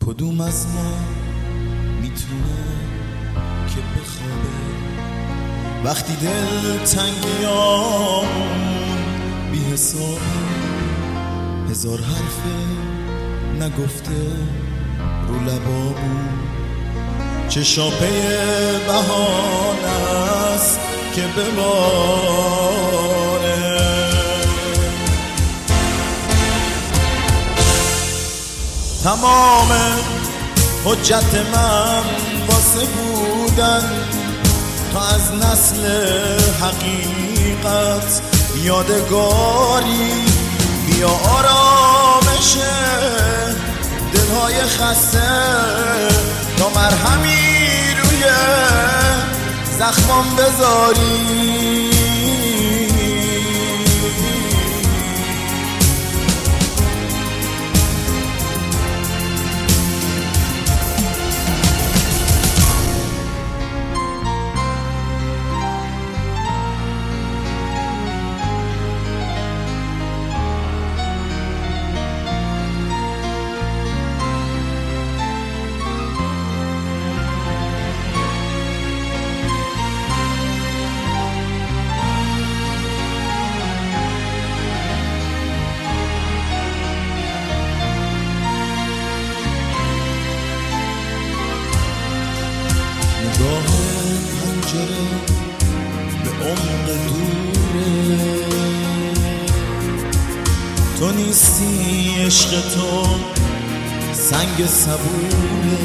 کدوم از ما میتونه که بخوابه وقتی دل تنگیامون بی حسابه، هزار حرفه نگفته رو لبامون، چه شاپه بهانه است که بباره. تمام حجت من واسه بودن تا از نسل حقیقت یادگاری بیا آرامش دلهای خسته تا مرهمی روی زخمام بذاری. نگاه پنجره به عمق دوره، تو نیستی عشق تو سنگ صبوره،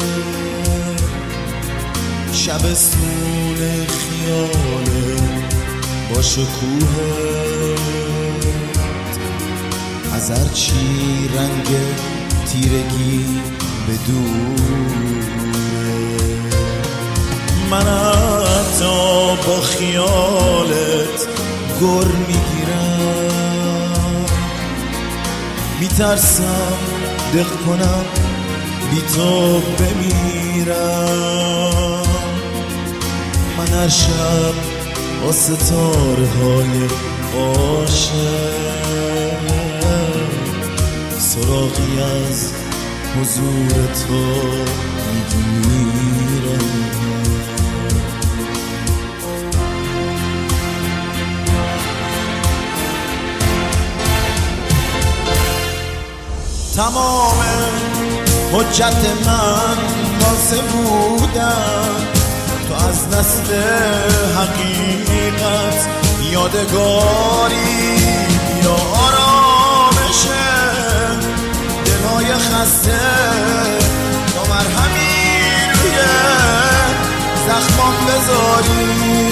شبستون خیاله با شکوهت از هرچی رنگ تیرگی به دوره. من حتی با خیالت گر میگیرم، میترسم دق کنم بی تو بمیرم. من هر شب با ستاره های عاشق سراغی از حضور تو میگیرم. تمام حجت من واسه بودن تو از نسل حقیقت یادگاری یا آرامش دلهای خسته تا مرهمی روی زخمام بذاری.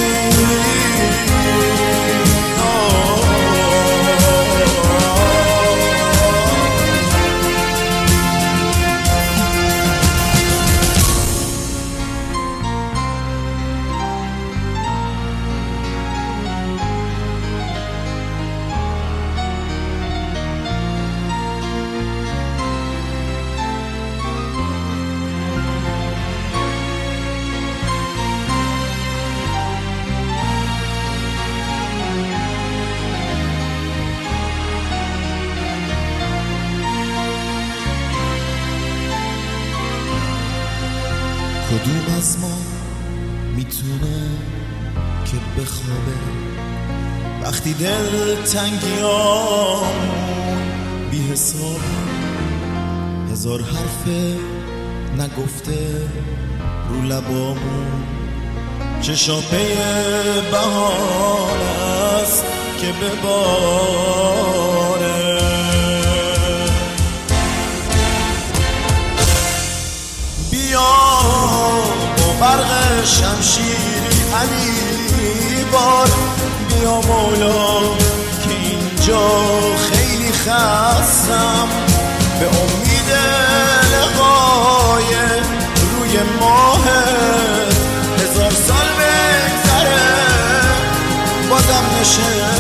کدوم از ما میتونه که بخوابه وقتی دل تنگیامون بی حسابه، هزار حرفه نگفته رو لبامون، چه شاپه بهانه است که بباره. برق شمشیری علی بار بیا مولا که اینجا خیلی خستم، به امید لقای روی ماه هزار سال بگذره بازم نشستم.